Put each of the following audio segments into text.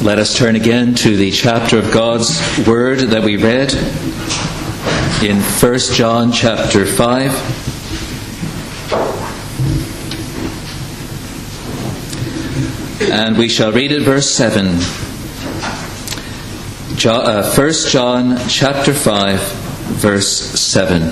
Let us turn again to the chapter of God's Word that we read in 1 John chapter 5. And we shall read it, verse 7. 1 John chapter 5, verse 7.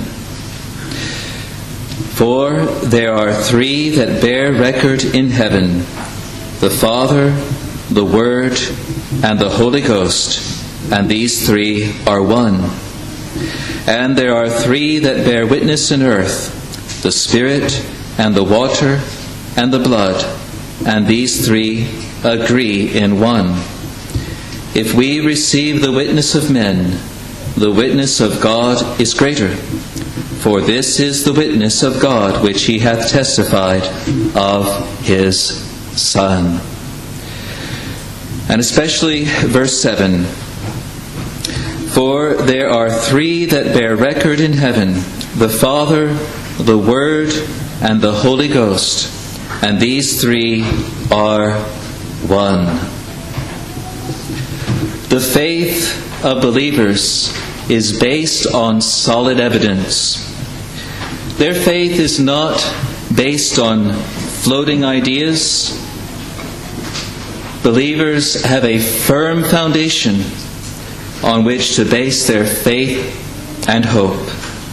For there are three that bear record in heaven, the Father, the Word, and the Holy Ghost, and these three are one. And there are three that bear witness in earth, the Spirit, and the water, and the blood, and these three agree in one. If we receive the witness of men, the witness of God is greater. For this is the witness of God which he hath testified of his Son. And especially verse 7. For there are three that bear record in heaven, the Father, the Word, and the Holy Ghost, and these three are one. The faith of believers is based on solid evidence. Their faith is not based on floating ideas. Believers have a firm foundation on which to base their faith and hope.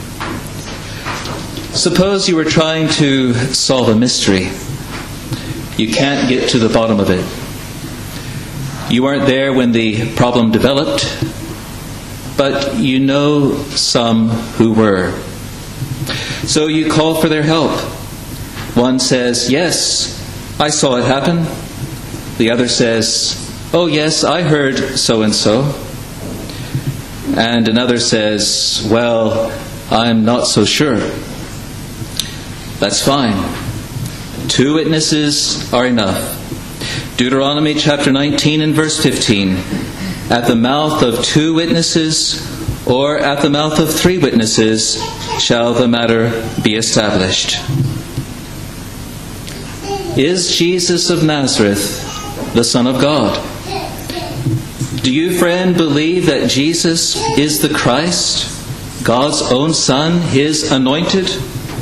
Suppose you were trying to solve a mystery. You can't get to the bottom of it. You weren't there when the problem developed, but you know some who were. So you call for their help. One says, "Yes, I saw it happen." The other says, "Oh yes, I heard so-and-so." And another says, "Well, I'm not so sure." That's fine. Two witnesses are enough. Deuteronomy chapter 19 and verse 15. At the mouth of two witnesses, or at the mouth of three witnesses, shall the matter be established. Is Jesus of Nazareth the Son of God? Do you, friend, believe that Jesus is the Christ, God's own Son, His anointed?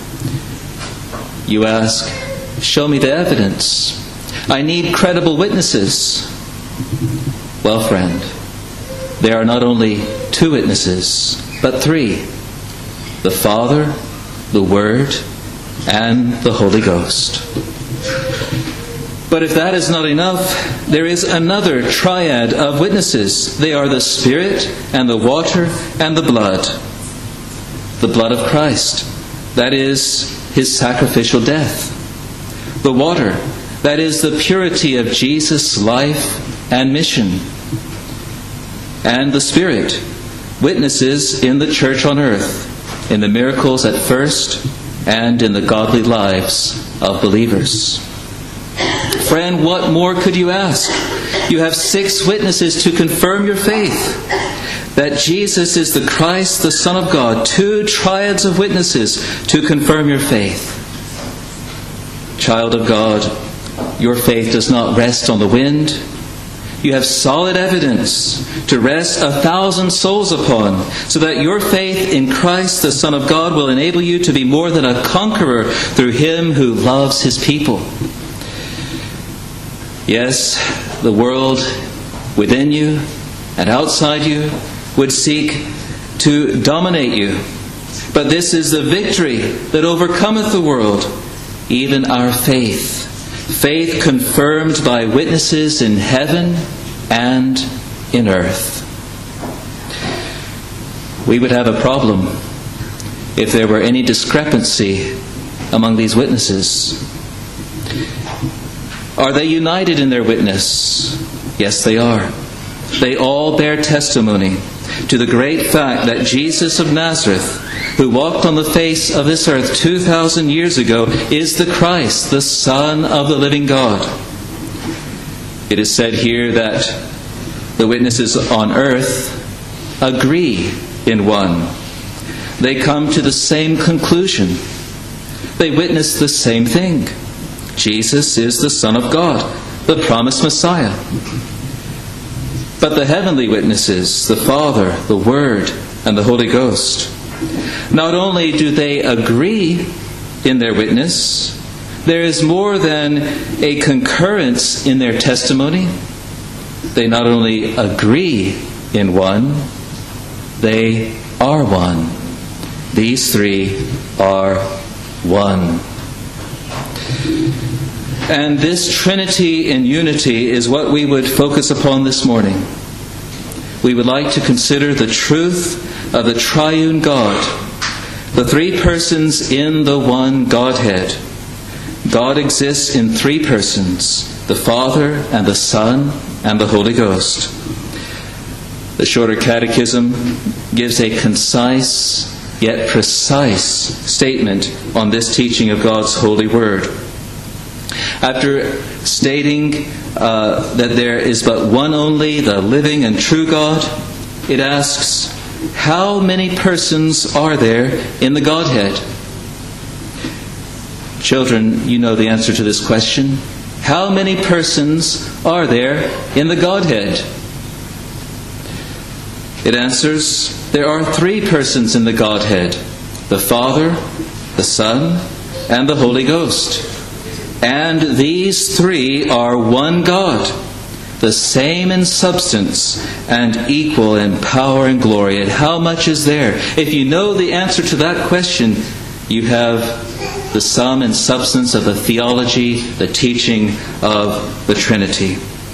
You ask, "Show me the evidence. I need credible witnesses." Well, friend, there are not only two witnesses, but three: the Father, the Word, and the Holy Ghost. But if that is not enough, there is another triad of witnesses. They are the Spirit, and the water, and the blood. The blood of Christ, that is His sacrificial death. The water, that is the purity of Jesus' life and mission. And the Spirit, witnesses in the church on earth, in the miracles at first, and in the godly lives of believers. Friend, what more could you ask? You have 6 witnesses to confirm your faith. That Jesus is the Christ, the Son of God. 2 triads of witnesses to confirm your faith. Child of God, your faith does not rest on the wind. You have solid evidence to rest 1,000 souls upon, so that your faith in Christ, the Son of God, will enable you to be more than a conqueror through Him who loves His people. Yes, the world within you and outside you would seek to dominate you. But this is the victory that overcometh the world, even our faith. Faith confirmed by witnesses in heaven and in earth. We would have a problem if there were any discrepancy among these witnesses. Are they united in their witness? Yes, they are. They all bear testimony to the great fact that Jesus of Nazareth, who walked on the face of this earth 2,000 years ago, is the Christ, the Son of the living God. It is said here that the witnesses on earth agree in one. They come to the same conclusion. They witness the same thing. Jesus is the Son of God, the promised Messiah. but the heavenly witnesses, the Father, the Word, and the Holy Ghost. Not only do they agree in their witness, there is more than a concurrence in their testimony. They not only agree in one, they are one. These three are one. And this Trinity in unity is what we would focus upon this morning. We would like to consider the truth of the triune God, the three persons in the one Godhead. God exists in three persons, the Father and the Son and the Holy Ghost. The Shorter Catechism gives a concise yet precise statement on this teaching of God's holy word. After stating that there is but one only, the living and true God, it asks, how many persons are there in the Godhead? Children, you know the answer to this question. How many persons are there in the Godhead? It answers, there are three persons in the Godhead, the Father, the Son, and the Holy Ghost. And these three are one God, the same in substance and equal in power and glory. And how much is there? If you know the answer to that question, you have the sum and substance of the theology, the teaching of the Trinity.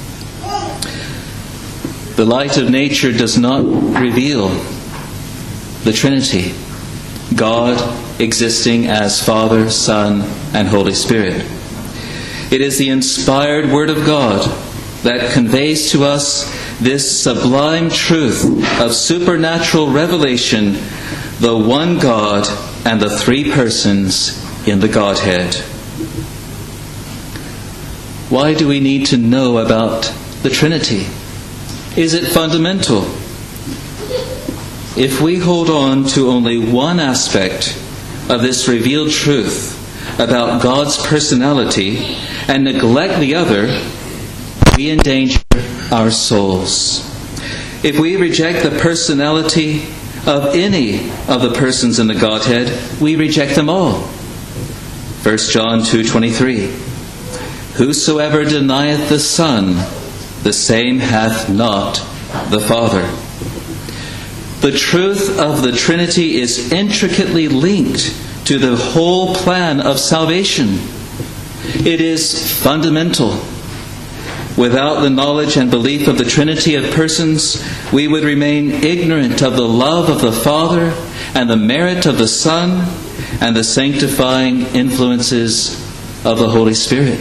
The light of nature does not reveal the Trinity, God existing as Father, Son, and Holy Spirit. It is the inspired Word of God that conveys to us this sublime truth of supernatural revelation, the one God and the three persons in the Godhead. Why do we need to know about the Trinity? Is it fundamental? If we hold on to only one aspect of this revealed truth about God's personality and neglect the other, we endanger our souls. If we reject the personality of any of the persons in the Godhead, we reject them all. 1 John 2:23. Whosoever denieth the Son, the same hath not the Father. The truth of the Trinity is intricately linked to the whole plan of salvation. It is fundamental. Without the knowledge and belief of the Trinity of persons, we would remain ignorant of the love of the Father and the merit of the Son and the sanctifying influences of the Holy Spirit.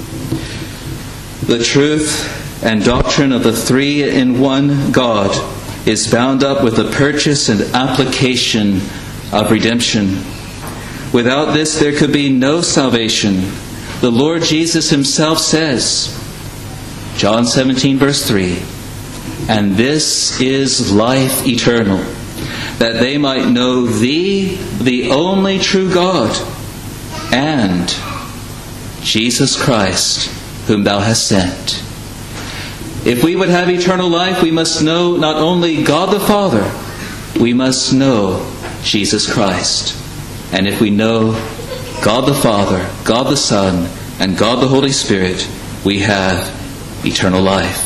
The truth and doctrine of the three in one God is bound up with the purchase and application of redemption. Without this, there could be no salvation. The Lord Jesus himself says, John 17 verse 3, and this is life eternal, that they might know Thee, the only true God, and Jesus Christ, whom Thou hast sent. If we would have eternal life, we must know not only God the Father, we must know Jesus Christ. And if we know God the Father, God the Son, and God the Holy Spirit, we have eternal life.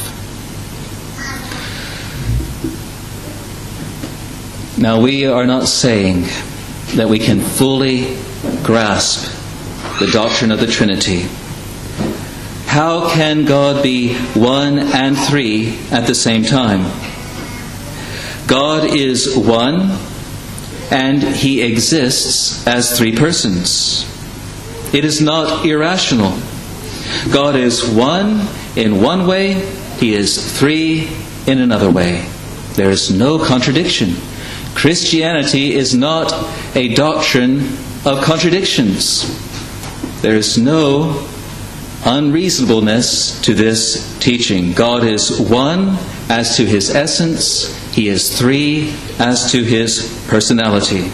Now, we are not saying that we can fully grasp the doctrine of the Trinity. How can God be one and three at the same time? God is one, and He exists as three persons. It is not irrational. God is one in one way, He is three in another way. There is no contradiction. Christianity is not a doctrine of contradictions. There is no unreasonableness to this teaching. God is one as to His essence. He is three as to His personality.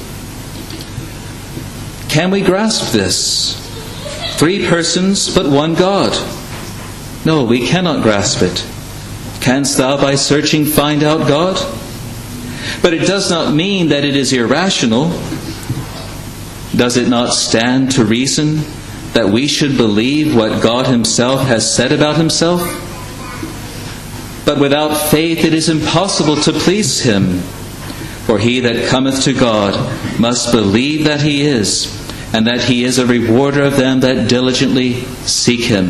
Can we grasp this? Three persons, but one God. No, we cannot grasp it. Canst thou by searching find out God? But it does not mean that it is irrational. Does it not stand to reason that we should believe what God himself has said about himself? But without faith it is impossible to please him. For he that cometh to God must believe that he is, and that he is a rewarder of them that diligently seek him.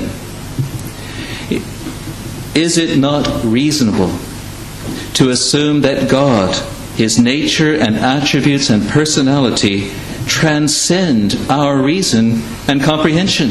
Is it not reasonable to assume that God, his nature and attributes and personality, transcend our reason and comprehension?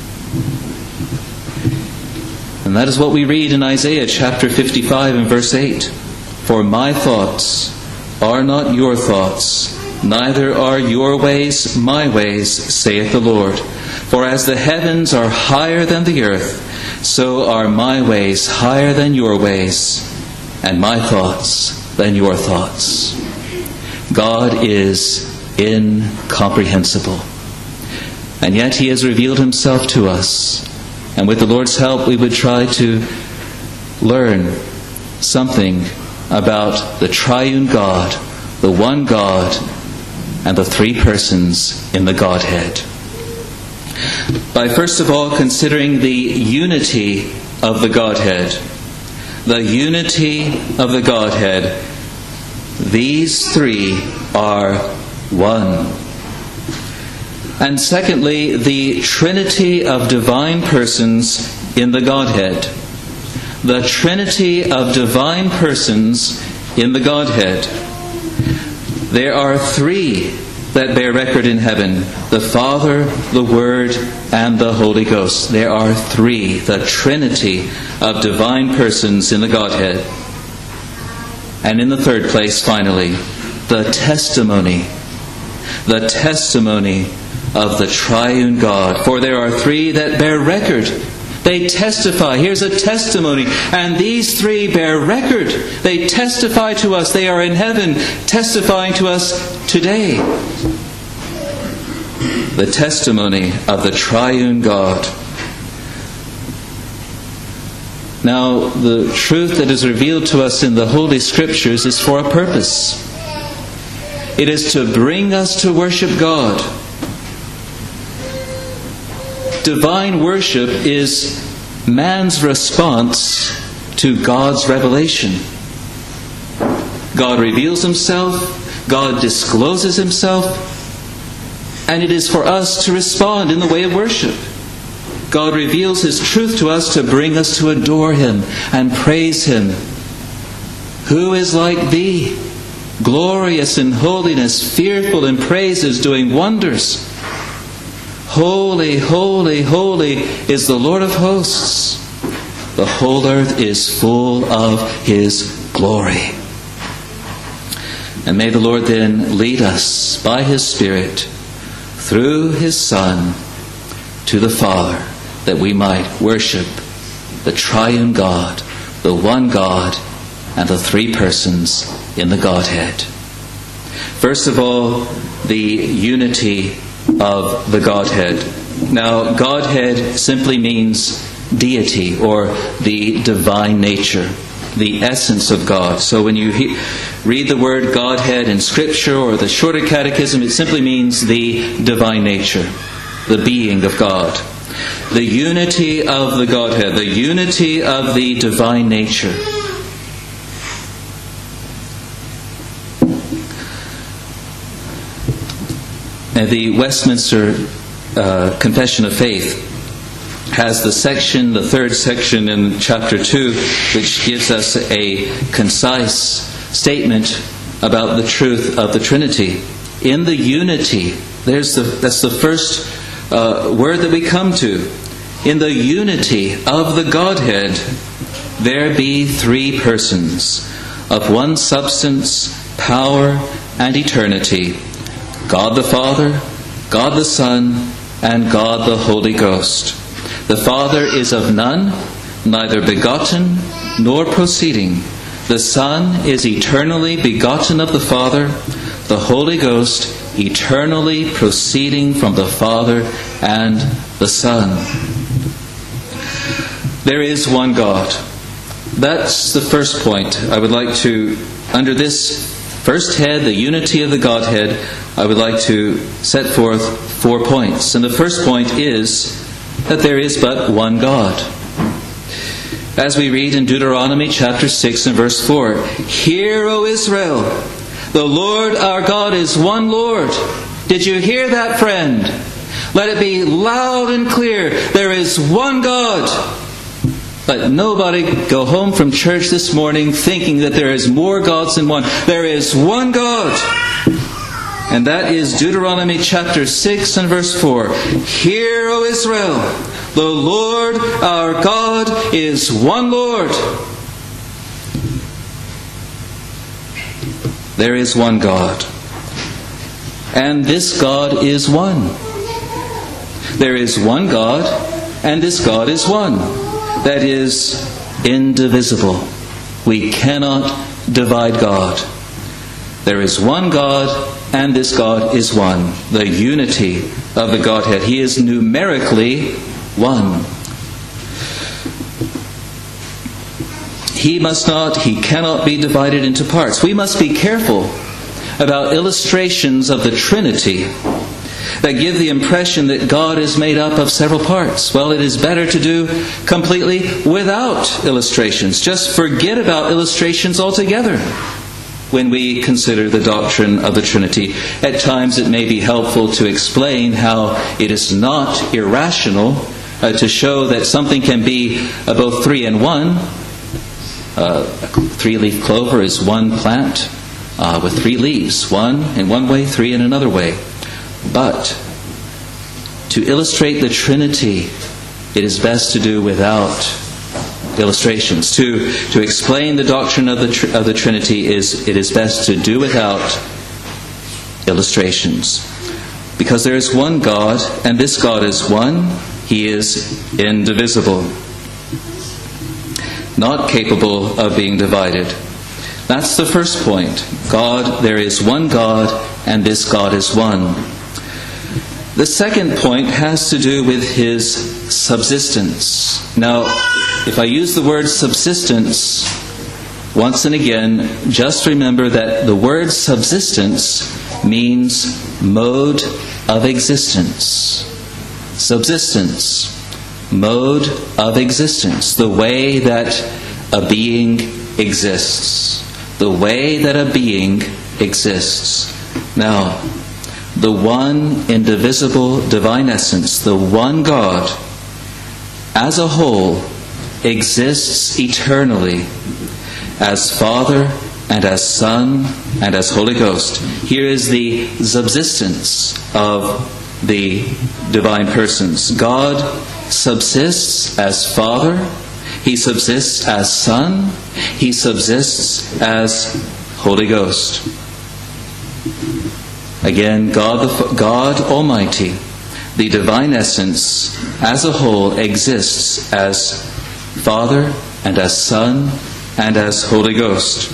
And that is what we read in Isaiah chapter 55 and verse 8. For my thoughts are not your thoughts, neither are your ways my ways, saith the Lord. For as the heavens are higher than the earth, so are my ways higher than your ways, and my thoughts than your thoughts. God is incomprehensible. And yet he has revealed himself to us. And with the Lord's help, we would try to learn something about the triune God, the one God, and the three persons in the Godhead. By first of all considering the unity of the Godhead. The unity of the Godhead. These three are one. And secondly, the Trinity of divine persons in the Godhead. The Trinity of divine persons in the Godhead. There are three that bear record in heaven: the Father, the Word, and the Holy Ghost. There are three, the Trinity of divine persons in the Godhead. And in the third place, finally, the testimony of the triune God. For there are three that bear record. They testify. Here's a testimony. And these three bear record. They testify to us. They are in heaven testifying to us today. The testimony of the triune God. Now, the truth that is revealed to us in the Holy Scriptures is for a purpose. It is to bring us to worship God. Divine worship is man's response to God's revelation. God reveals himself, God discloses himself, and it is for us to respond in the way of worship. God reveals his truth to us to bring us to adore him and praise him. Who is like thee? Glorious in holiness, fearful in praises, doing wonders. Holy, holy, holy is the Lord of hosts. The whole earth is full of his glory. And may the Lord then lead us by his Spirit through his Son to the Father, that we might worship the triune God, the one God, and the three persons in the Godhead. First of all, the unity of the Godhead. Now, Godhead simply means deity, or the divine nature, the essence of God. So when you read the word Godhead in Scripture or the Shorter Catechism, it simply means the divine nature, the being of God. The unity of the Godhead, the unity of the divine nature. And the Westminster Confession of Faith has the third section in chapter 2, which gives us a concise statement about the truth of the Trinity. In the unity, that's the first word that we come to. In the unity of the Godhead, there be three persons, of one substance, power, and eternity: God the Father, God the Son, and God the Holy Ghost. The Father is of none, neither begotten nor proceeding. The Son is eternally begotten of the Father, the Holy Ghost eternally proceeding from the Father and the Son. There is one God, That's the first point. I would like to, under this first head, the unity of the Godhead, I would like to set forth 4 points. And the first point is that there is but one God. As we read in Deuteronomy chapter 6 and verse 4, "Hear, O Israel, the Lord our God is one Lord." Did you hear that, friend? Let it be loud and clear. There is one God. Let nobody go home from church this morning thinking that there is more gods than one. There is one God. And that is Deuteronomy chapter 6 and verse 4. "Hear, O Israel, the Lord our God is one Lord." There is one God. And this God is one. There is one God, and this God is one. That is indivisible. We cannot divide God. There is one God, and this God is one. The unity of the Godhead. He is numerically one. He cannot be divided into parts. We must be careful about illustrations of the Trinity that give the impression that God is made up of several parts. Well, it is better to do completely without illustrations. Just forget about illustrations altogether when we consider the doctrine of the Trinity. At times it may be helpful to explain how it is not irrational to show that something can be both three and one. A three-leaf clover is one plant with three leaves, one in one way, three in another way. But to illustrate the Trinity, it is best to do without illustrations. To explain the doctrine of the Trinity, it is best to do without illustrations. Because there is one God, and this God is one. He is indivisible, not capable of being divided. That's the first point. God, there is one God, and this God is one. The second point has to do with His subsistence. Now, if I use the word subsistence once and again, just remember that the word subsistence means mode of existence. Subsistence, mode of existence, the way that a being exists. The way that a being exists. Now, the one indivisible divine essence, the one God, as a whole, exists eternally as Father and as Son and as Holy Ghost. Here is the subsistence of the divine persons. God subsists as Father. He subsists as Son. He subsists as Holy Ghost. Again, God Almighty, the divine essence, as a whole, exists as Father and as Son and as Holy Ghost.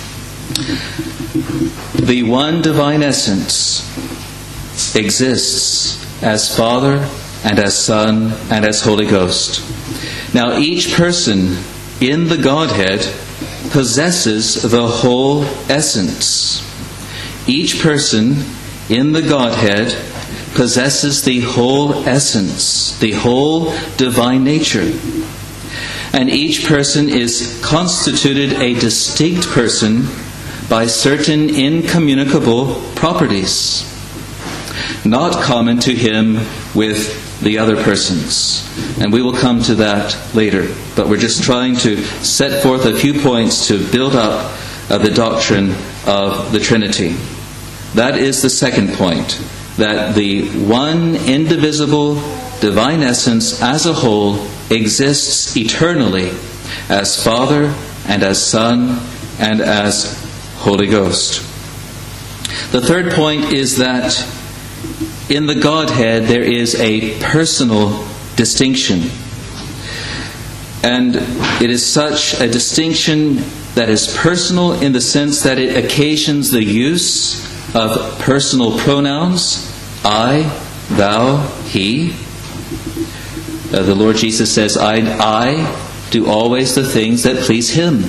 The one divine essence exists as Father and as Son and as Holy Ghost. Now, each person in the Godhead possesses the whole essence. Each person in the Godhead possesses the whole essence, the whole divine nature. And each person is constituted a distinct person by certain incommunicable properties, not common to him with the other persons. And we will come to that later. But we're just trying to set forth a few points to build up the doctrine of the Trinity. That is the second point, that the one indivisible divine essence as a whole exists eternally as Father and as Son and as Holy Ghost. The third point is that in the Godhead there is a personal distinction. And it is such a distinction that is personal in the sense that it occasions the use of personal pronouns, I, thou, he. The Lord Jesus says, I, do always the things that please Him.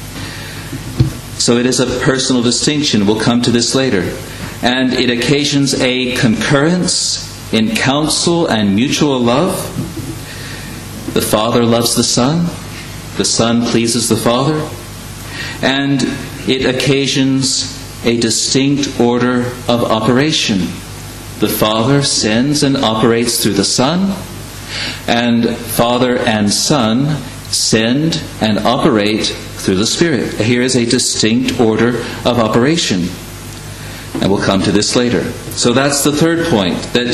So it is a personal distinction. We'll come to this later. And it occasions a concurrence in counsel and mutual love. The Father loves the Son pleases the Father. And it occasions a distinct order of operation. The Father sends and operates through the Son, and Father and Son send and operate through the Spirit. Here is a distinct order of operation. And we'll come to this later. So that's the third point, that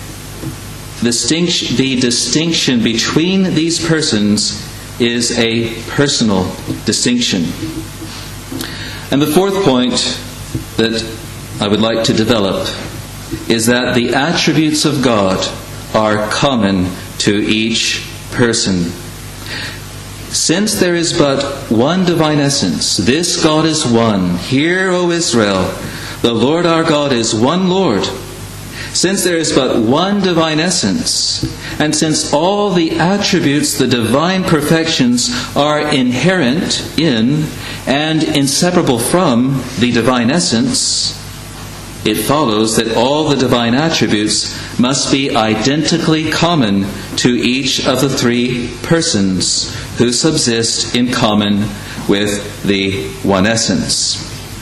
the distinction between these persons is a personal distinction. And the fourth point that I would like to develop is that the attributes of God are common to each person. Since there is but one divine essence, this God is one. Hear, O Israel, the Lord our God is one Lord. Since there is but one divine essence, and since all the attributes, the divine perfections, are inherent in and inseparable from the divine essence, it follows that all the divine attributes must be identically common to each of the three persons who subsist in common with the one essence.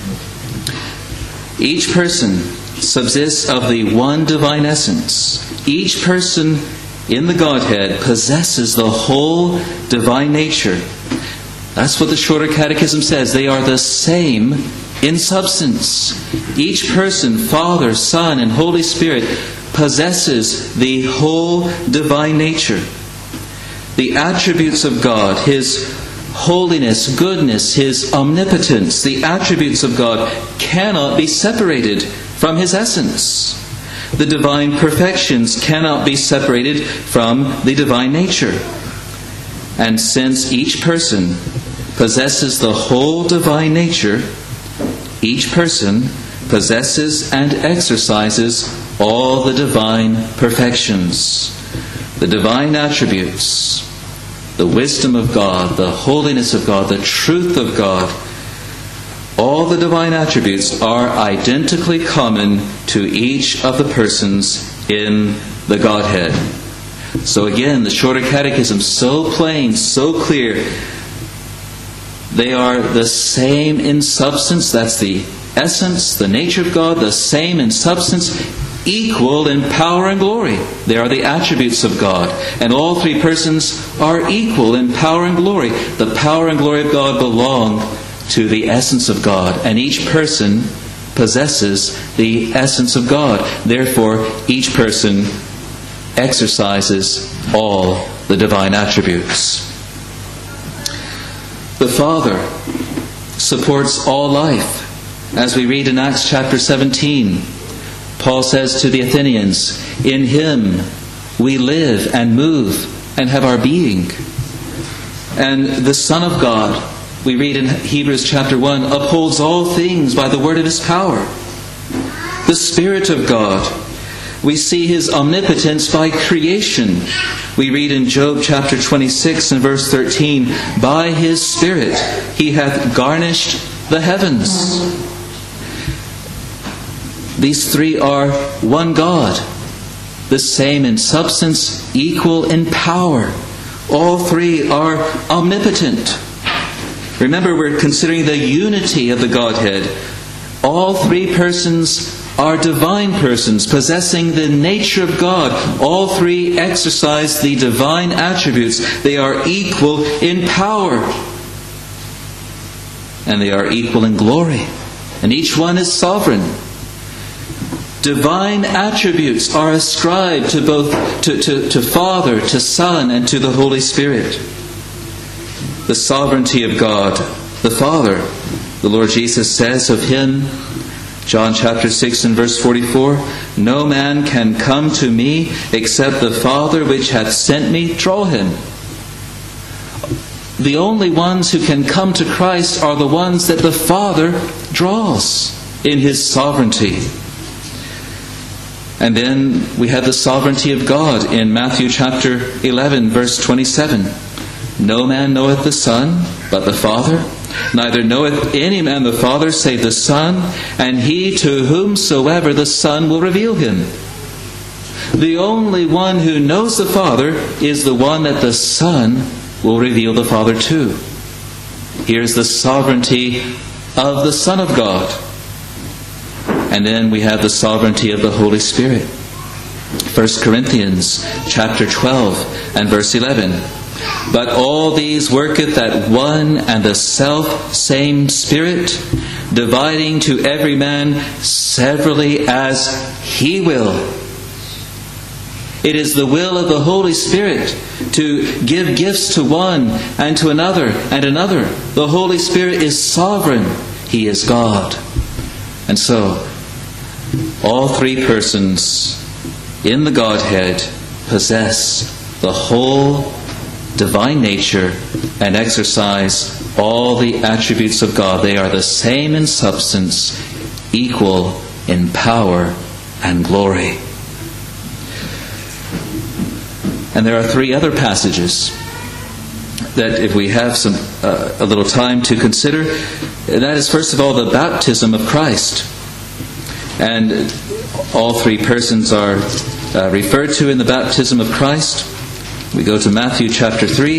Each person subsists of the one divine essence. Each person in the Godhead possesses the whole divine nature. That's what the Shorter Catechism says. They are the same in substance. Each person, Father, Son, and Holy Spirit, possesses the whole divine nature. The attributes of God, His holiness, goodness, His omnipotence, the attributes of God cannot be separated from His essence. The divine perfections cannot be separated from the divine nature. And since each person possesses the whole divine nature, each person possesses and exercises all the divine perfections, the divine attributes, the wisdom of God, the holiness of God, the truth of God. All the divine attributes are identically common to each of the persons in the Godhead. So again, the Shorter Catechism, so plain, so clear. They are the same in substance. That's the essence, the nature of God, the same in substance, equal in power and glory. They are the attributes of God. And all three persons are equal in power and glory. The power and glory of God belong to the essence of God. And each person possesses the essence of God. Therefore, each person exercises all the divine attributes. The Father supports all life. As we read in Acts chapter 17, Paul says to the Athenians, "In Him we live and move and have our being." And the Son of God, we read in Hebrews chapter 1, upholds all things by the word of His power. The Spirit of God, we see His omnipotence by creation. We read in Job chapter 26 and verse 13, "By His Spirit He hath garnished the heavens." These three are one God, the same in substance, equal in power. All three are omnipotent. Remember, we're considering the unity of the Godhead. All three persons are divine persons, possessing the nature of God. All three exercise the divine attributes. They are equal in power. And they are equal in glory. And each one is sovereign. Divine attributes are ascribed to both to Father, to Son, and to the Holy Spirit. The sovereignty of God, the Father, the Lord Jesus says of Him, John chapter 6 and verse 44, "No man can come to me except the Father which hath sent me draw him." The only ones who can come to Christ are the ones that the Father draws in His sovereignty. And then we have the sovereignty of God in Matthew chapter 11 verse 27. No man knoweth the Son, but the Father. Neither knoweth any man the Father, save the Son, and he to whomsoever the Son will reveal him. The only one who knows the Father is the one that the Son will reveal the Father to. Here's the sovereignty of the Son of God. And then we have the sovereignty of the Holy Spirit. 1 Corinthians chapter 12 and verse 11. But all these worketh that one and the self same Spirit, dividing to every man severally as he will. It is the will of the Holy Spirit to give gifts to one and to another and another. The Holy Spirit is sovereign. He is God. And so, all three persons in the Godhead possess the whole divine nature and exercise all the attributes of God. They are the same in substance, equal in power and glory. And there are three other passages that, if we have a little time to consider, and that is, first of all, the baptism of Christ. And all three persons are referred to in the baptism of Christ. We go to Matthew chapter 3,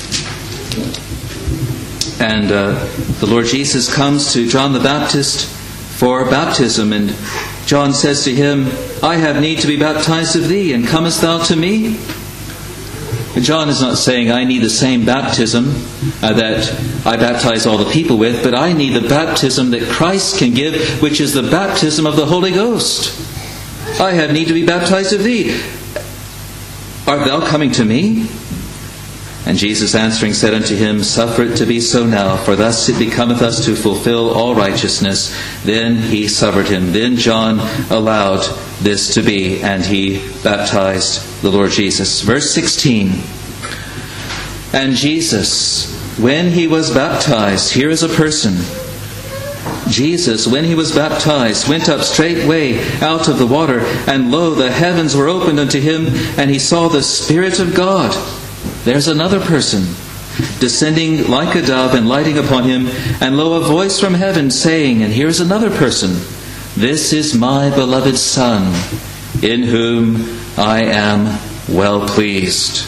and the Lord Jesus comes to John the Baptist for baptism, and John says to him, I have need to be baptized of thee, and comest thou to me? John is not saying, I need the same baptism that I baptize all the people with, but I need the baptism that Christ can give, which is the baptism of the Holy Ghost. I have need to be baptized of thee. Art thou coming to me? And Jesus answering said unto him, Suffer it to be so now, for thus it becometh us to fulfill all righteousness. Then he suffered him. Then John allowed this to be, and he baptized the Lord Jesus. Verse 16. And Jesus, when he was baptized, here is a person. Jesus, when he was baptized, went up straightway out of the water, and lo, the heavens were opened unto him, and he saw the Spirit of God. There's another person, descending like a dove and lighting upon him, and lo, a voice from heaven saying, and here's another person, This is my beloved Son, in whom I am well pleased.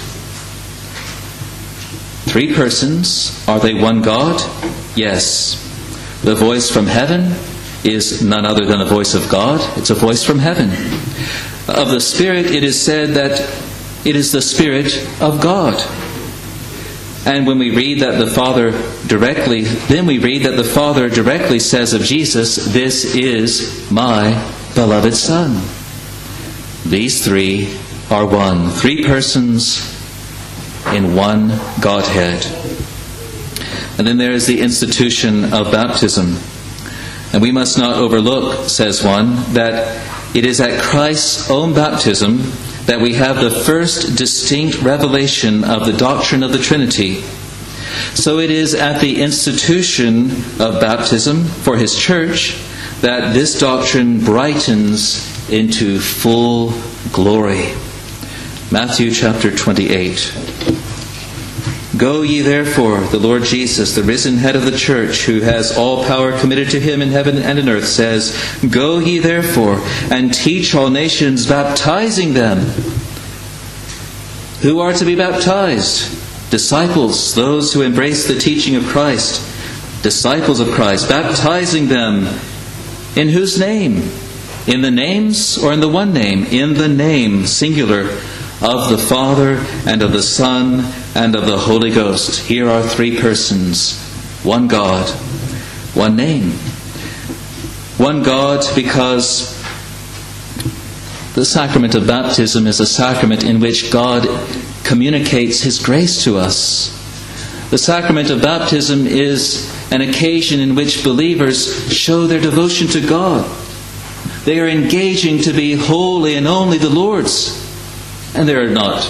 Three persons. Are they one God? Yes. The voice from heaven is none other than the voice of God. It's a voice from heaven. Of the Spirit, it is said that it is the Spirit of God. And when we read that the Father directly, then we read that the Father directly says of Jesus, This is my beloved Son. These three are one. Three persons in one Godhead. And then there is the institution of baptism. And we must not overlook, says one, that it is at Christ's own baptism that we have the first distinct revelation of the doctrine of the Trinity. So it is at the institution of baptism for His church that this doctrine brightens into full glory. Matthew chapter 28. Go ye therefore, the Lord Jesus, the risen head of the church, who has all power committed to him in heaven and in earth, says, Go ye therefore, and teach all nations, baptizing them. Who are to be baptized? Disciples, those who embrace the teaching of Christ. Disciples of Christ, baptizing them. In whose name? In the names or in the one name? In the name, singular, of the Father and of the Son and of the Holy Ghost. Here are three persons, one God, one name. One God because the sacrament of baptism is a sacrament in which God communicates His grace to us. The sacrament of baptism is an occasion in which believers show their devotion to God. They are engaging to be wholly and only the Lord's. And there are not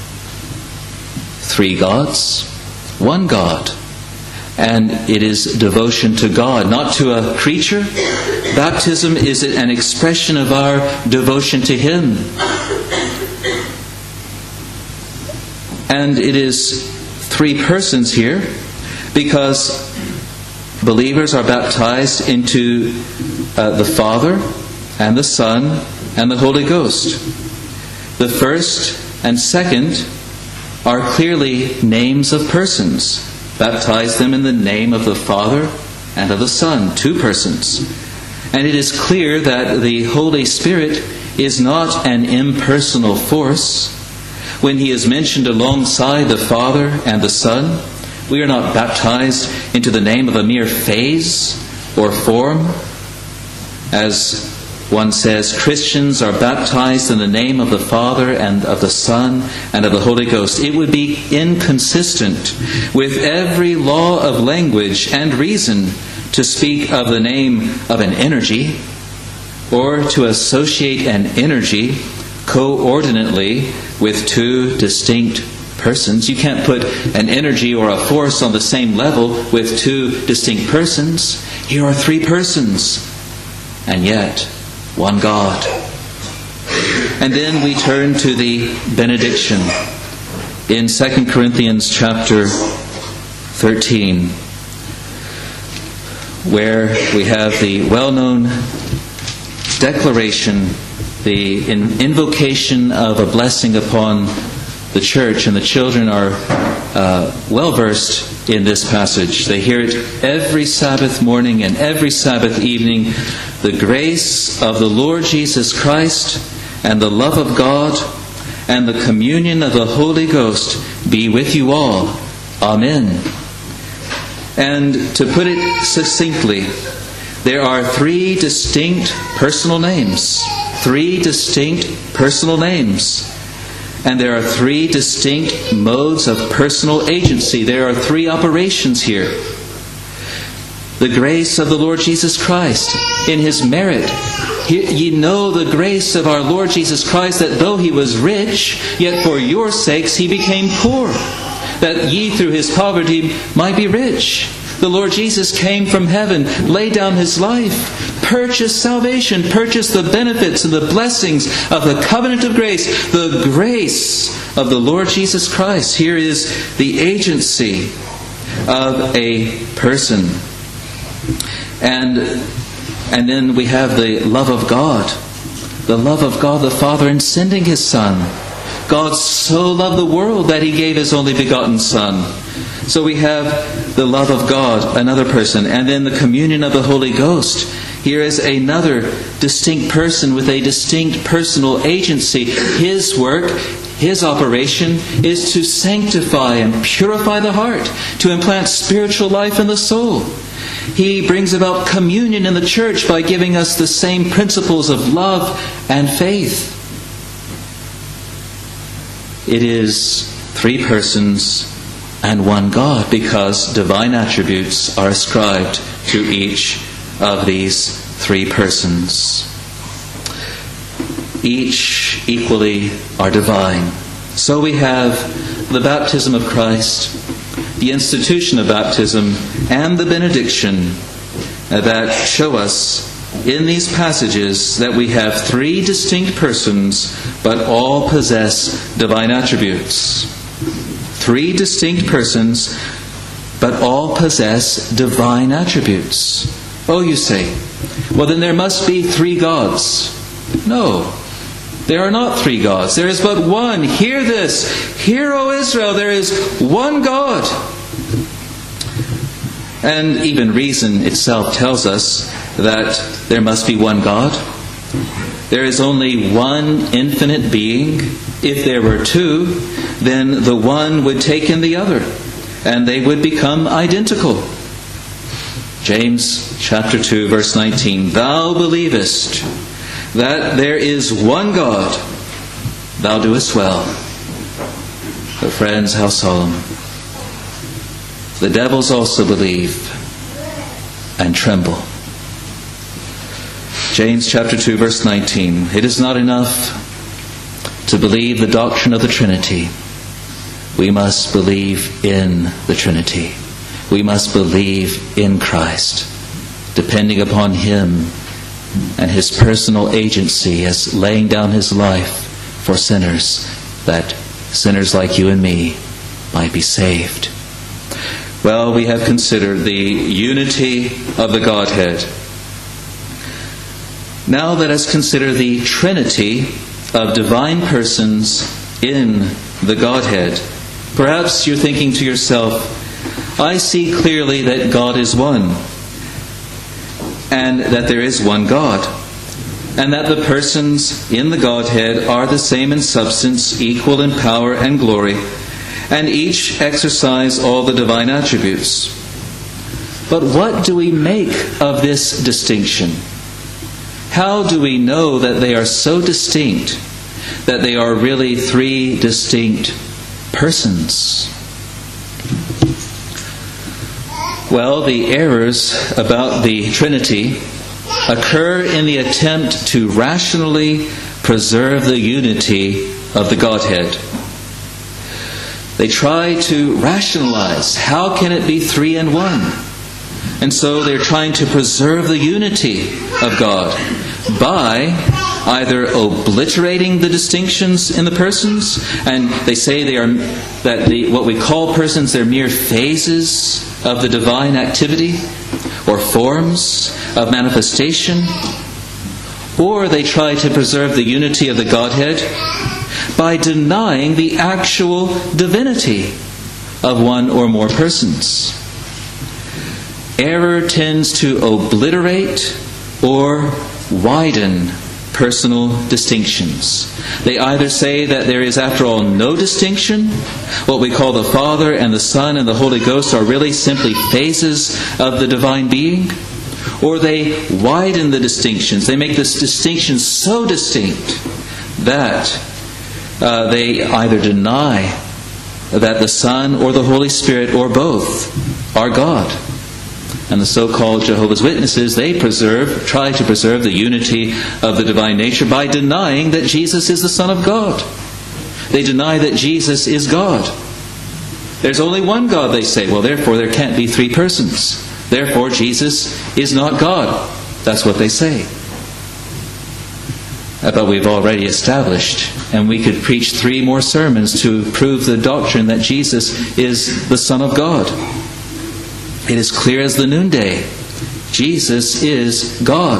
three gods, one God. And it is devotion to God, not to a creature. Baptism is an expression of our devotion to Him. And it is three persons here because believers are baptized into the Father and the Son and the Holy Ghost. The first and second are clearly names of persons. Baptize them in the name of the Father and of the Son, two persons. And it is clear that the Holy Spirit is not an impersonal force. When He is mentioned alongside the Father and the Son, we are not baptized into the name of a mere phase or form. As one says, Christians are baptized in the name of the Father and of the Son and of the Holy Ghost. It would be inconsistent with every law of language and reason to speak of the name of an energy or to associate an energy coordinately with two distinct persons. You can't put an energy or a force on the same level with two distinct persons. Here are three persons, and yet one God. And then we turn to the benediction in 2 Corinthians chapter 13, where we have the well-known declaration, the invocation of a blessing upon the church, and the children are well-versed in this passage. They hear it every Sabbath morning and every Sabbath evening. The grace of the Lord Jesus Christ and the love of God and the communion of the Holy Ghost be with you all. Amen. And to put it succinctly, there are three distinct personal names. Three distinct personal names. And there are three distinct modes of personal agency. There are three operations here. The grace of the Lord Jesus Christ in His merit. Ye know the grace of our Lord Jesus Christ, that though He was rich, yet for your sakes He became poor, that ye through His poverty might be rich. The Lord Jesus came from heaven, laid down His life, purchased salvation, purchased the benefits and the blessings of the covenant of grace, the grace of the Lord Jesus Christ. Here is the agency of a person. And then we have the love of God. The love of God the Father in sending His Son. God so loved the world that He gave His only begotten Son. So we have the love of God, another person, and then the communion of the Holy Ghost. Here is another distinct person with a distinct personal agency. His work, His operation is to sanctify and purify the heart, to implant spiritual life in the soul. He brings about communion in the church by giving us the same principles of love and faith. It is three persons and one God, because divine attributes are ascribed to each of these three persons. Each equally are divine. So we have the baptism of Christ, the institution of baptism, and the benediction that show us in these passages that we have three distinct persons, but all possess divine attributes. Three distinct persons, but all possess divine attributes. Oh, you say, well then there must be three gods. No, there are not three gods. There is but one. Hear this. Hear, O Israel, there is one God. And even reason itself tells us that there must be one God. There is only one infinite being. If there were two, then the one would take in the other, and they would become identical. James chapter 2, verse 19. Thou believest that there is one God, thou doest well. But friends, how solemn. The devils also believe and tremble. James chapter 2, verse 19. It is not enough to believe the doctrine of the Trinity. We must believe in the Trinity. We must believe in Christ, depending upon Him and His personal agency as laying down His life for sinners, that sinners like you and me might be saved. Well, we have considered the unity of the Godhead. Now let us consider the Trinity of divine persons in the Godhead. Perhaps you're thinking to yourself, I see clearly that God is one, and that there is one God, and that the persons in the Godhead are the same in substance, equal in power and glory, and each exercise all the divine attributes. But what do we make of this distinction? How do we know that they are so distinct, that they are really three distinct persons? Well, the errors about the Trinity occur in the attempt to rationally preserve the unity of the Godhead. They try to rationalize, how can it be three in one? And so they're trying to preserve the unity of God by either obliterating the distinctions in the persons, and they say what we call persons, they're mere phases of the divine activity or forms of manifestation, or they try to preserve the unity of the Godhead by denying the actual divinity of one or more persons. Error tends to obliterate or widen personal distinctions. They either say that there is, after all, no distinction. What we call the Father and the Son and the Holy Ghost are really simply phases of the divine being. Or they widen the distinctions. They make this distinction so distinct that they either deny that the Son or the Holy Spirit or both are God. And the so-called Jehovah's Witnesses, they try to preserve the unity of the divine nature by denying that Jesus is the Son of God. They deny that Jesus is God. There's only one God, they say. Well, therefore, there can't be three persons. Therefore, Jesus is not God. That's what they say. But we've already established, and we could preach 3 more sermons to prove the doctrine that Jesus is the Son of God. It is clear as the noonday. Jesus is God.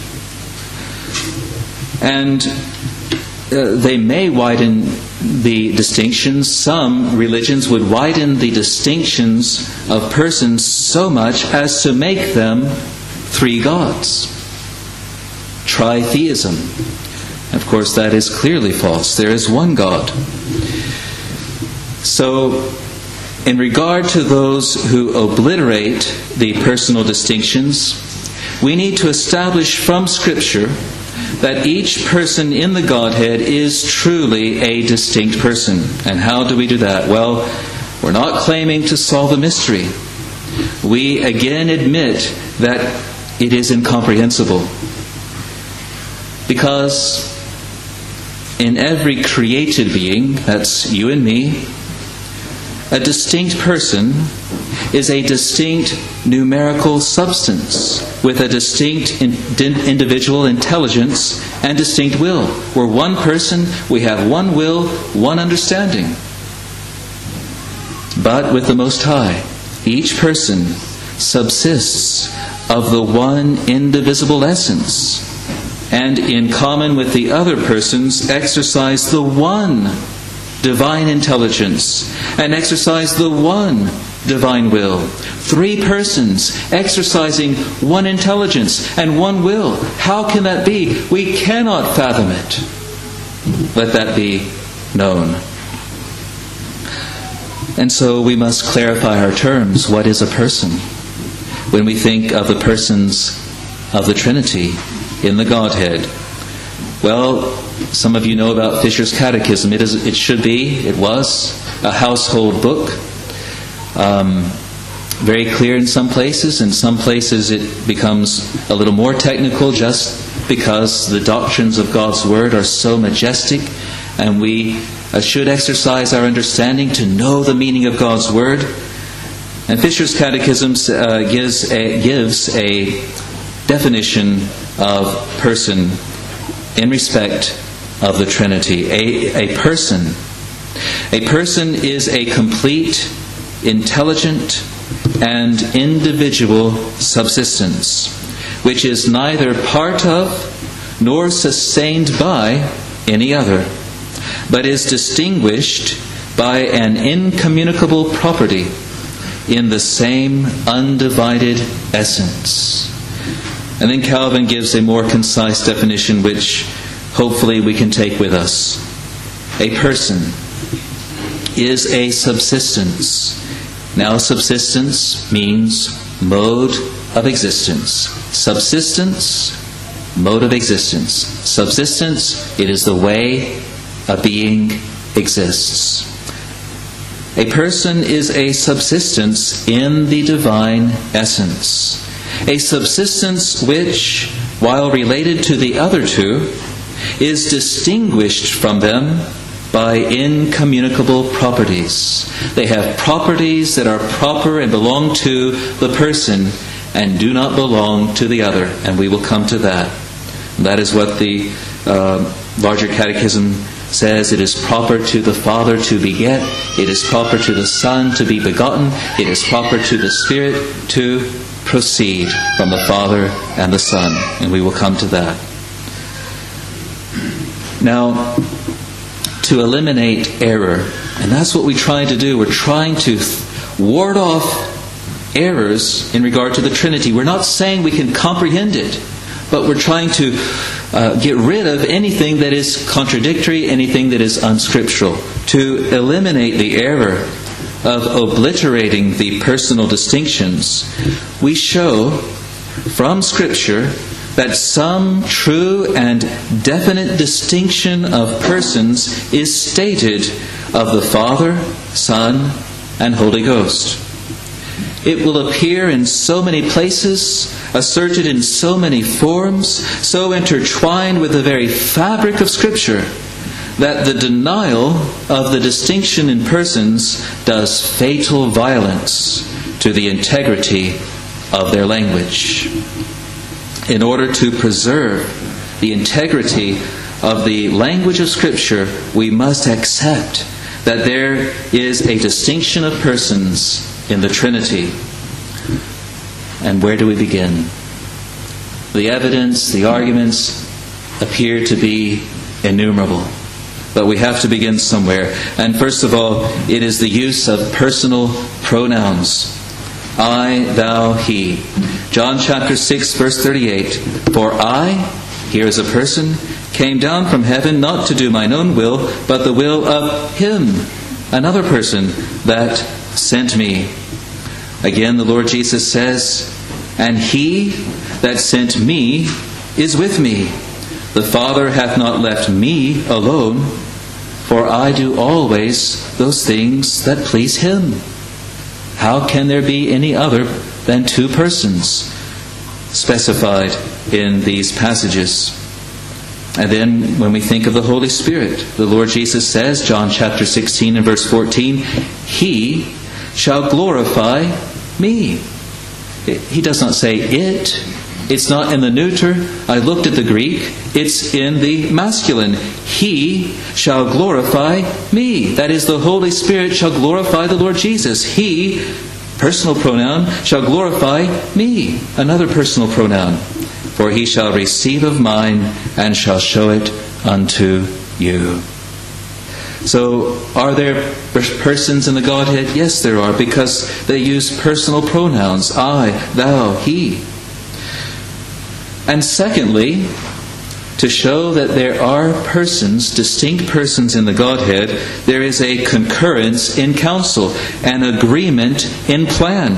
And they may widen the distinctions. Some religions would widen the distinctions of persons so much as to make them 3 gods. Tritheism. Of course, that is clearly false. There is one God. So, in regard to those who obliterate the personal distinctions, we need to establish from Scripture that each person in the Godhead is truly a distinct person. And how do we do that? Well, we're not claiming to solve a mystery. We again admit that it is incomprehensible. Because in every created being, that's you and me, a distinct person is a distinct numerical substance with a distinct individual intelligence and distinct will. We're one person, we have one will, one understanding. But with the Most High, each person subsists of the one indivisible essence, and in common with the other persons exercise the one divine intelligence and exercise the one divine will. 3 persons exercising one intelligence and one will. How can that be? We cannot fathom it. Let that be known. And so we must clarify our terms. What is a person? When we think of the persons of the Trinity in the Godhead, well, some of you know about Fisher's Catechism. It was a household book. Very clear in some places. In some places it becomes a little more technical just because the doctrines of God's Word are so majestic, and we should exercise our understanding to know the meaning of God's Word. And Fisher's Catechism gives a definition of person in respect of the Trinity. A person A person is a complete, intelligent, and individual subsistence, which is neither part of nor sustained by any other, but is distinguished by an incommunicable property in the same undivided essence. And then Calvin gives a more concise definition, which hopefully we can take with us. A person is a subsistence. Now, subsistence means mode of existence. Subsistence, mode of existence. Subsistence, it is the way a being exists. A person is a subsistence in the divine essence. A subsistence which, while related to the other two, is distinguished from them by incommunicable properties. They have properties that are proper and belong to the person and do not belong to the other. And we will come to that. That is what the larger catechism says. It is proper to the Father to beget. It is proper to the Son to be begotten. It is proper to the Spirit to proceed from the Father and the Son. And we will come to that. Now, to eliminate error, and that's what we try to do. We're trying to ward off errors in regard to the Trinity. We're not saying we can comprehend it, but we're trying to get rid of anything that is contradictory, anything that is unscriptural, to eliminate the error of obliterating the personal distinctions. We show from Scripture that some true and definite distinction of persons is stated of the Father, Son, and Holy Ghost. It will appear in so many places, asserted in so many forms, so intertwined with the very fabric of Scripture, that the denial of the distinction in persons does fatal violence to the integrity of their language. In order to preserve the integrity of the language of Scripture, we must accept that there is a distinction of persons in the Trinity. And where do we begin? The evidence, the arguments appear to be innumerable. But we have to begin somewhere. And first of all, it is the use of personal pronouns. I, thou, he. John chapter 6, verse 38. For I, here is a person, came down from heaven not to do mine own will, but the will of him, another person, that sent me. Again, the Lord Jesus says, and he that sent me is with me. The Father hath not left me alone, for I do always those things that please him. How can there be any other than two persons specified in these passages? And then when we think of the Holy Spirit, the Lord Jesus says, John chapter 16 and verse 14, he shall glorify me. He does not say it. It's not in the neuter. I looked at the Greek. It's in the masculine. He shall glorify me. That is, the Holy Spirit shall glorify the Lord Jesus. He, personal pronoun, shall glorify me. Another personal pronoun. For he shall receive of mine and shall show it unto you. So, are there persons in the Godhead? Yes, there are, because they use personal pronouns. I, thou, he. And secondly, to show that there are persons, distinct persons in the Godhead, there is a concurrence in counsel, an agreement in plan.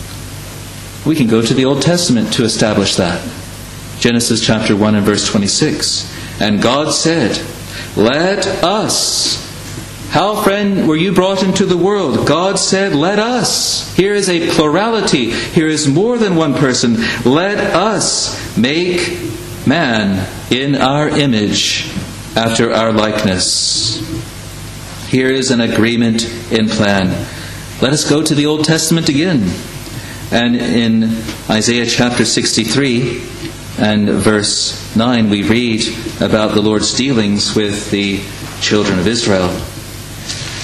We can go to the Old Testament to establish that. Genesis chapter 1 and verse 26. And God said, let us. How, friend, were you brought into the world? God said, let us. Here is a plurality. Here is more than one person. Let us make man in our image, after our likeness. Here is an agreement in plan. Let us go to the Old Testament again. And in Isaiah chapter 63 and verse 9, we read about the Lord's dealings with the children of Israel.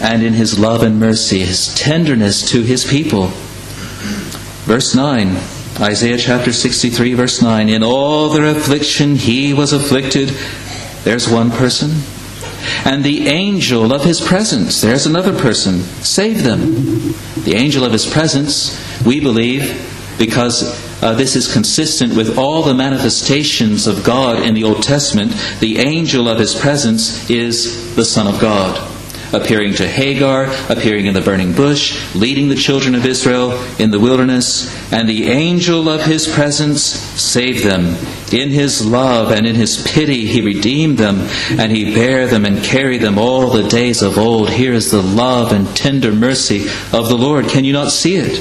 and in his love and mercy, his tenderness to his people. Verse 9, Isaiah chapter 63, verse 9, in all their affliction he was afflicted. There's one person. And the angel of his presence, there's another person, saved them. The angel of his presence, we believe, because this is consistent with all the manifestations of God in the Old Testament, the angel of his presence is the Son of God, appearing to Hagar, appearing in the burning bush, leading the children of Israel in the wilderness. And the angel of his presence saved them. In his love and in his pity he redeemed them, and he bare them and carried them all the days of old. Here is the love and tender mercy of the Lord. Can you not see it?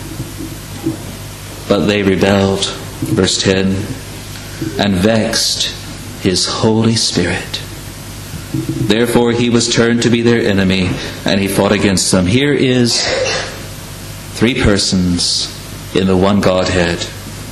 But they rebelled, verse 10, and vexed his Holy Spirit. Therefore he was turned to be their enemy, and he fought against them. Here is three persons in the one Godhead.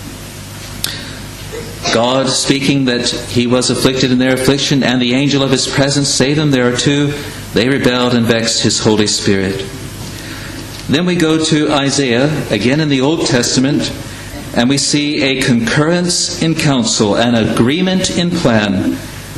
God speaking that he was afflicted in their affliction, and the angel of his presence saved them. There are two. They rebelled and vexed his Holy Spirit. Then we go to Isaiah, again in the Old Testament, and we see a concurrence in counsel, an agreement in plan.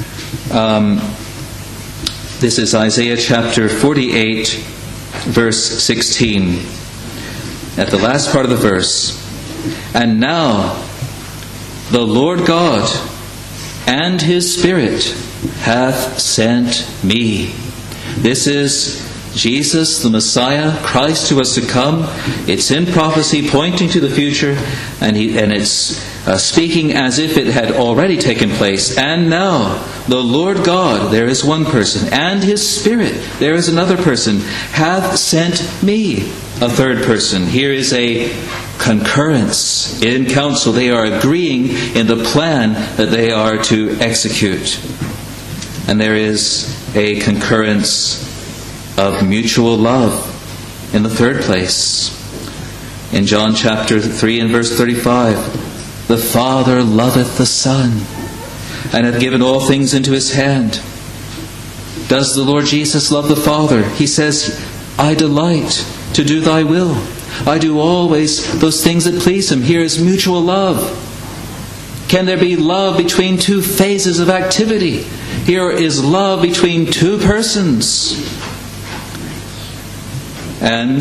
This is Isaiah chapter 48, verse 16. At the last part of the verse, and now the Lord God and his Spirit hath sent me. This is Jesus, the Messiah, Christ who was to come. It's in prophecy pointing to the future, and it's speaking as if it had already taken place. And now the Lord God, there is one person, and his Spirit, there is another person, hath sent me, a third person. Here is a concurrence in counsel. They are agreeing in the plan that they are to execute. And there is a concurrence of mutual love in the third place. In John chapter 3 and verse 35, the Father loveth the Son, and hath given all things into his hand. Does the Lord Jesus love the Father? He says, I delight to do thy will. I do always those things that please him. Here is mutual love. Can there be love between two phases of activity? Here is love between two persons. And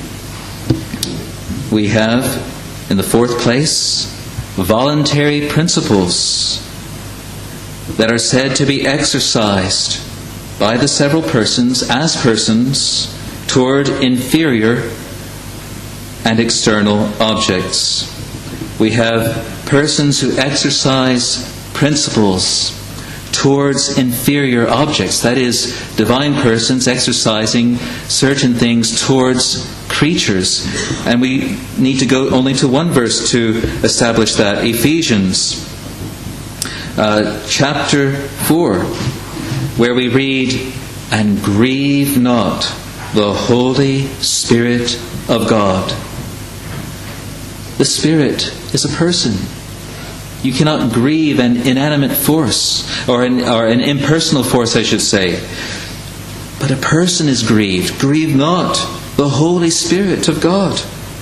we have, in the fourth place, voluntary principles that are said to be exercised by the several persons as persons toward inferior and external objects. We have persons who exercise principles towards inferior objects. That is, divine persons exercising certain things towards creatures. And we need to go only to one verse to establish that. Ephesians chapter 4, where we read, and grieve not the Holy Spirit of God. The Spirit is a person. You cannot grieve an inanimate force, or an impersonal force, I should say. But a person is grieved. Grieve not the Holy Spirit of God.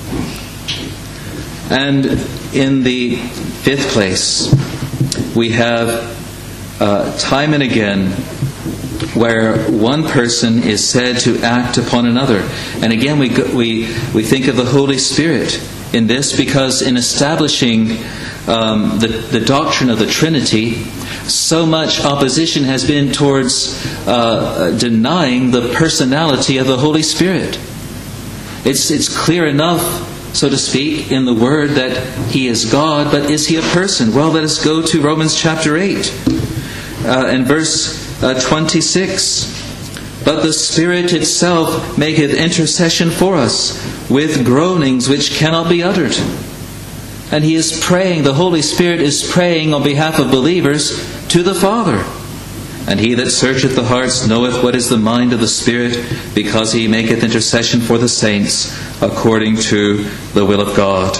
And in the fifth place, we have time and again where one person is said to act upon another. And again, we think of the Holy Spirit in this, because in establishing the doctrine of the Trinity, so much opposition has been towards denying the personality of the Holy Spirit. It's clear enough, so to speak, in the Word that He is God, but is He a person? Well, let us go to Romans chapter 8 and verse 26. But the Spirit itself maketh intercession for us with groanings which cannot be uttered. And He is praying, the Holy Spirit is praying on behalf of believers to the Father. And He that searcheth the hearts knoweth what is the mind of the Spirit, because He maketh intercession for the saints according to the will of God.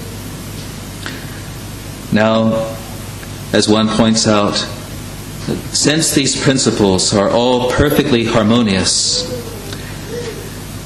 Now, as one points out, since these principles are all perfectly harmonious,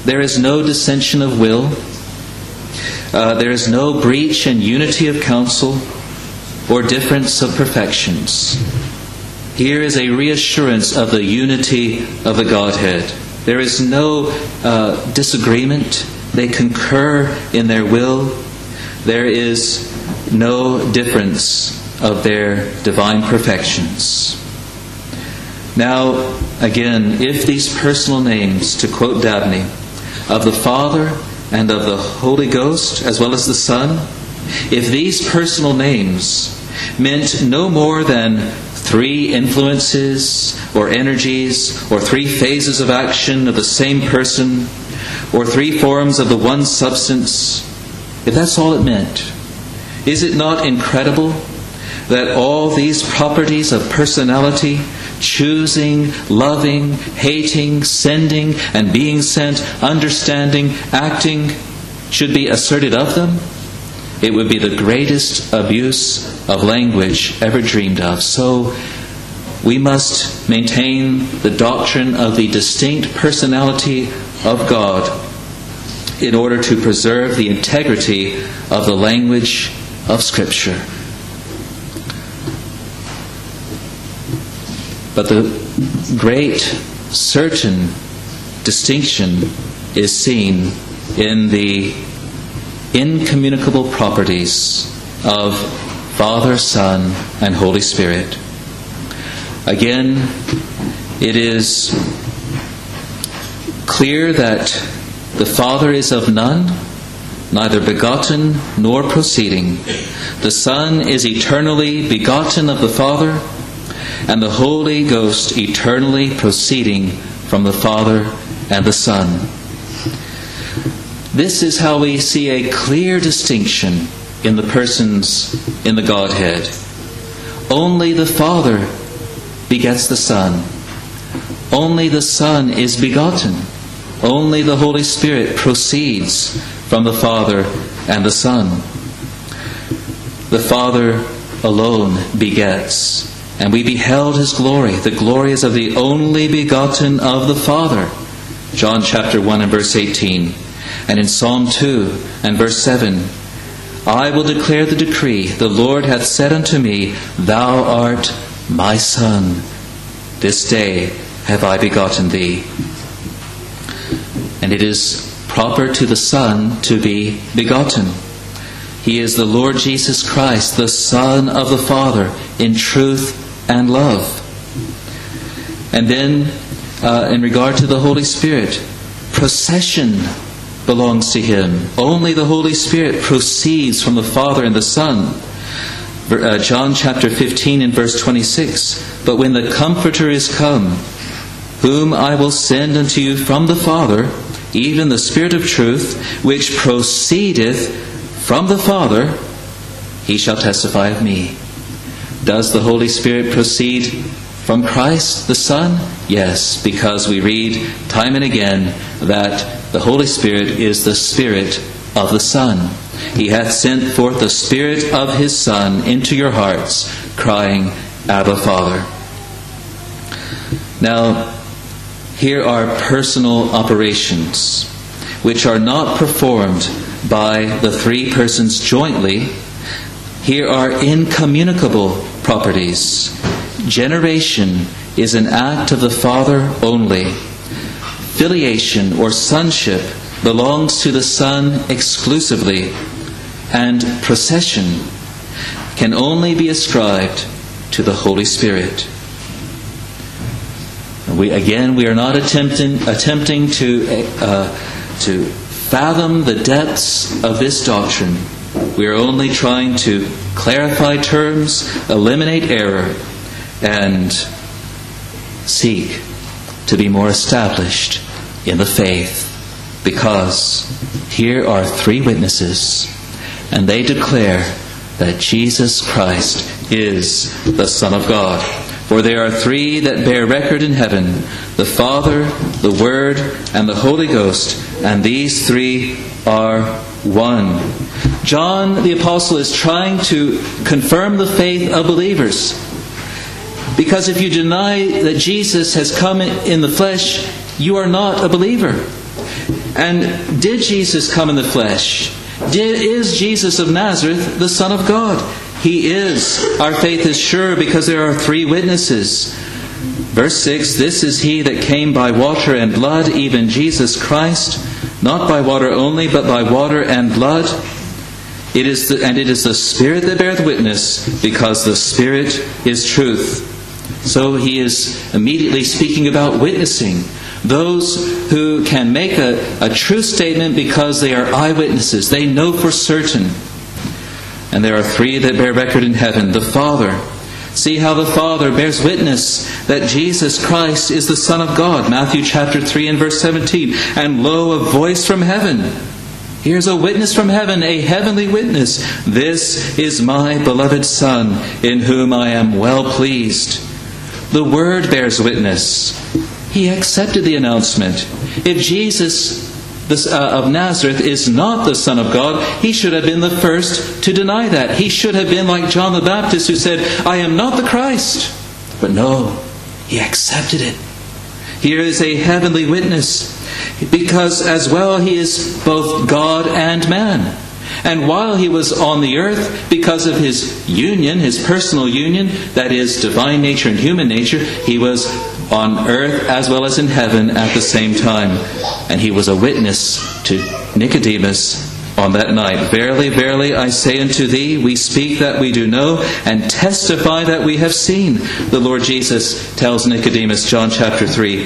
there is no dissension of will. There is no breach in unity of counsel or difference of perfections. Here is a reassurance of the unity of the Godhead. There is no disagreement. They concur in their will. There is no difference of their divine perfections. Now, again, if these personal names, to quote Dabney, of the Father and of the Holy Ghost, as well as the Son, if these personal names meant no more than 3 influences or energies or 3 phases of action of the same person or 3 forms of the one substance, if that's all it meant, is it not incredible that all these properties of personality, choosing, loving, hating, sending, and being sent, understanding, acting, should be asserted of them? It would be the greatest abuse of language ever dreamed of. So we must maintain the doctrine of the distinct personality of God in order to preserve the integrity of the language of Scripture. But the great, certain distinction is seen in the incommunicable properties of Father, Son, and Holy Spirit. Again, it is clear that the Father is of none, neither begotten nor proceeding. The Son is eternally begotten of the Father, and the Holy Ghost eternally proceeding from the Father and the Son. This is how we see a clear distinction in the persons in the Godhead. Only the Father begets the Son. Only the Son is begotten. Only the Holy Spirit proceeds from the Father and the Son. The Father alone begets, and we beheld His glory. The glory is of the only begotten of the Father. John chapter 1 and verse 18. And in Psalm 2 and verse 7, I will declare the decree. The Lord hath said unto me, Thou art my Son. This day have I begotten thee. And it is proper to the Son to be begotten. He is the Lord Jesus Christ, the Son of the Father, in truth and love. And then, in regard to the Holy Spirit, procession belongs to Him. Only the Holy Spirit proceeds from the Father and the Son. John chapter 15 and verse 26. But when the Comforter is come, whom I will send unto you from the Father, even the Spirit of truth, which proceedeth from the Father, He shall testify of me. Does the Holy Spirit proceed from Christ the Son? Yes, because we read time and again that the Holy Spirit is the Spirit of the Son. He hath sent forth the Spirit of His Son into your hearts, crying, Abba, Father. Now, here are personal operations which are not performed by the 3 persons jointly. Here are incommunicable properties. Generation is an act of the Father only. Filiation or sonship belongs to the Son exclusively, and procession can only be ascribed to the Holy Spirit. We are not attempting to fathom the depths of this doctrine. We are only trying to clarify terms, eliminate error, and seek to be more established in the faith. Because here are 3 witnesses, and they declare that Jesus Christ is the Son of God. For there are 3 that bear record in heaven, the Father, the Word, and the Holy Ghost, and these 3 are one. John the Apostle is trying to confirm the faith of believers. Because if you deny that Jesus has come in the flesh, you are not a believer. And did Jesus come in the flesh? Is Jesus of Nazareth the Son of God? He is. Our faith is sure because there are 3 witnesses. Verse 6, this is he that came by water and blood, even Jesus Christ, not by water only, but by water and blood. It is the Spirit that beareth witness, because the Spirit is truth. So he is immediately speaking about witnessing. Those who can make a true statement because they are eyewitnesses. They know for certain. And there are 3 that bear record in heaven. The Father. See how the Father bears witness that Jesus Christ is the Son of God. Matthew chapter 3 and verse 17. And lo, a voice from heaven. Here's a witness from heaven, a heavenly witness. This is my beloved Son, in whom I am well pleased. The Word bears witness. He accepted the announcement. If Jesus of Nazareth is not the Son of God, he should have been the first to deny that. He should have been like John the Baptist, who said, I am not the Christ. But no, he accepted it. Here is a heavenly witness, because as well he is both God and man. And while he was on the earth, because of his union, his personal union, that is divine nature and human nature, he was on earth as well as in heaven at the same time. And he was a witness to Nicodemus on that night. Verily, verily, I say unto thee, we speak that we do know, and testify that we have seen. The Lord Jesus tells Nicodemus, John chapter 3.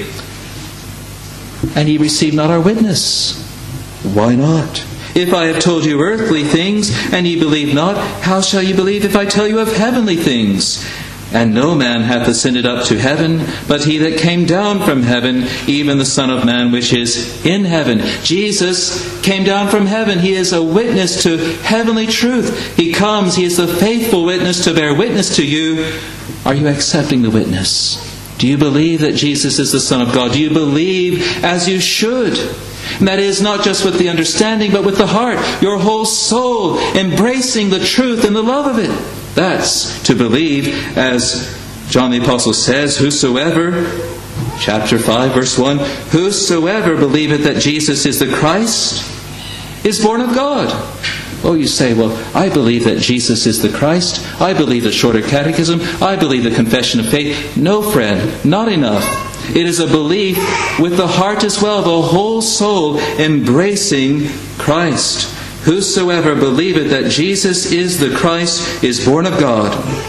And ye receive not our witness. Why not? If I have told you earthly things, and ye believe not, how shall ye believe if I tell you of heavenly things? And no man hath ascended up to heaven, but he that came down from heaven, even the Son of Man which is in heaven. Jesus came down from heaven. He is a witness to heavenly truth. He comes, he is the faithful witness to bear witness to you. Are you accepting the witness? Do you believe that Jesus is the Son of God? Do you believe as you should? And that is not just with the understanding, but with the heart, your whole soul, embracing the truth and the love of it. That's to believe, as John the Apostle says, whosoever, chapter 5, verse 1, whosoever believeth that Jesus is the Christ is born of God. Oh, you say, well, I believe that Jesus is the Christ. I believe the Shorter Catechism. I believe the Confession of Faith. No, friend, not enough. It is a belief with the heart as well, the whole soul embracing Christ. Whosoever believeth that Jesus is the Christ is born of God.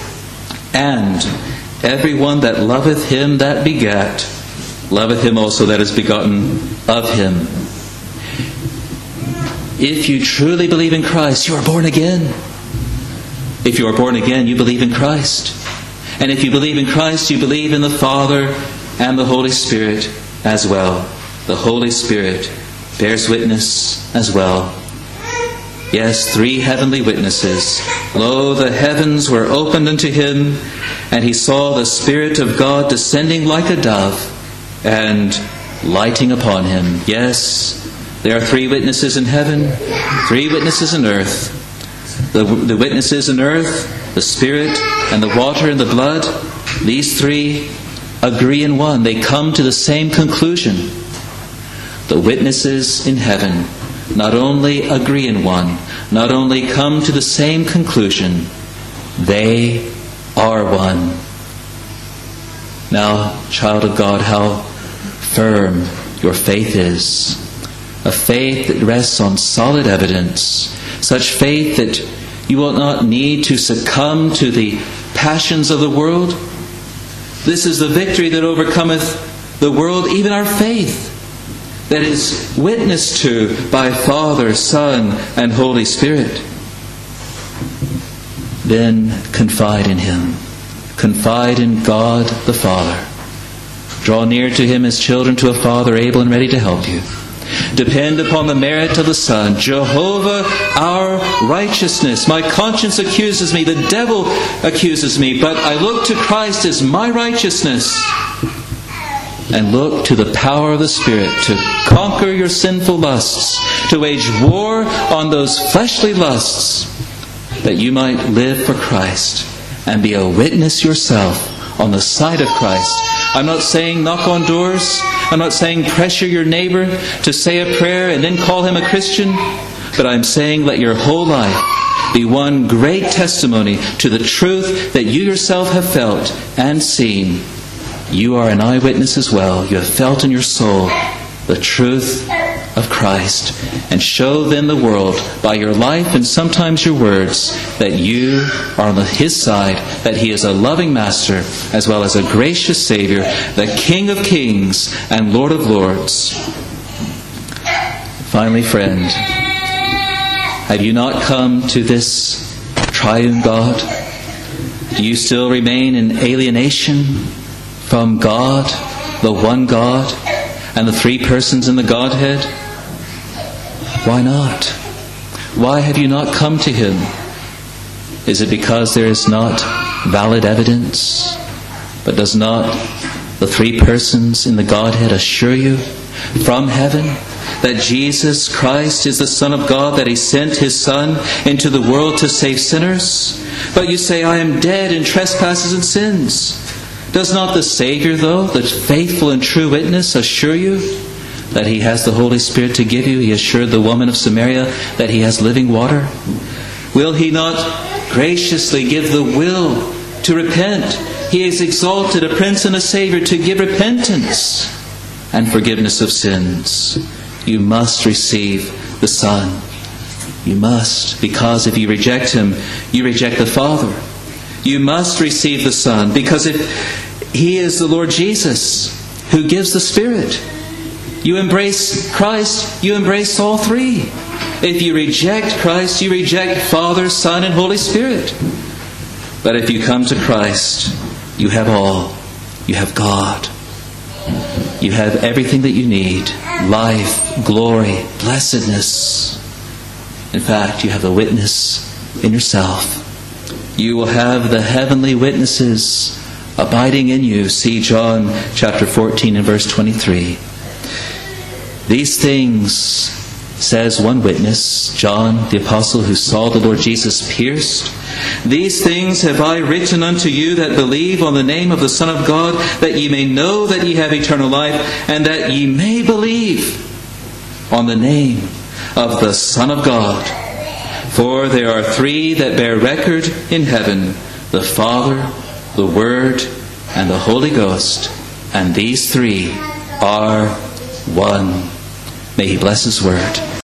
And everyone that loveth him that begat, loveth him also that is begotten of him. If you truly believe in Christ, you are born again. If you are born again, you believe in Christ. And if you believe in Christ, you believe in the Father and the Holy Spirit as well. The Holy Spirit bears witness as well. Yes, 3 heavenly witnesses. Lo, the heavens were opened unto him, and he saw the Spirit of God descending like a dove and lighting upon him. Yes, there are 3 witnesses in heaven, 3 witnesses on earth. The witnesses on earth, the Spirit and the water and the blood, these 3 agree in one. They come to the same conclusion. The witnesses in heaven not only agree in one, not only come to the same conclusion, they are one. Now, child of God, how firm your faith is. A faith that rests on solid evidence. Such faith that you will not need to succumb to the passions of the world. This is the victory that overcometh the world, even our faith, that is witnessed to by Father, Son, and Holy Spirit. Then confide in him. Confide in God the Father. Draw near to him as children to a Father able and ready to help you. Depend upon the merit of the Son. Jehovah, our righteousness. My conscience accuses me. The devil accuses me. But I look to Christ as my righteousness. And look to the power of the Spirit to conquer your sinful lusts. To wage war on those fleshly lusts. That you might live for Christ. And be a witness yourself on the side of Christ. I'm not saying knock on doors. I'm not saying pressure your neighbor to say a prayer and then call him a Christian. But I'm saying let your whole life be one great testimony to the truth that you yourself have felt and seen. You are an eyewitness as well. You have felt in your soul the truth of Christ. And show then the world by your life and sometimes your words that you are on His side, that He is a loving Master as well as a gracious Savior, the King of Kings and Lord of Lords. Finally, friend, have you not come to this triune God? Do you still remain in alienation from God, the one God, and the three persons in the Godhead? Why not? Why have you not come to Him? Is it because there is not valid evidence? But does not the three persons in the Godhead assure you from heaven that Jesus Christ is the Son of God, that He sent His Son into the world to save sinners? But you say, I am dead in trespasses and sins. Does not the Savior, though, the faithful and true witness, assure you that He has the Holy Spirit to give you? He assured the woman of Samaria that He has living water. Will He not graciously give the will to repent? He has exalted a Prince and a Savior to give repentance and forgiveness of sins. You must receive the Son. You must, because if you reject Him, you reject the Father. You must receive the Son, because if He is the Lord Jesus who gives the Spirit, you embrace Christ, you embrace all three. If you reject Christ, you reject Father, Son, and Holy Spirit. But if you come to Christ, you have all. You have God. You have everything that you need. Life, glory, blessedness. In fact, you have the witness in yourself. You will have the heavenly witnesses abiding in you. See John chapter 14 and verse 23. These things, says one witness, John the apostle who saw the Lord Jesus pierced, these things have I written unto you that believe on the name of the Son of God, that ye may know that ye have eternal life, and that ye may believe on the name of the Son of God. For there are three that bear record in heaven, the Father, the Word, and the Holy Ghost, and these three are one. May He bless His word.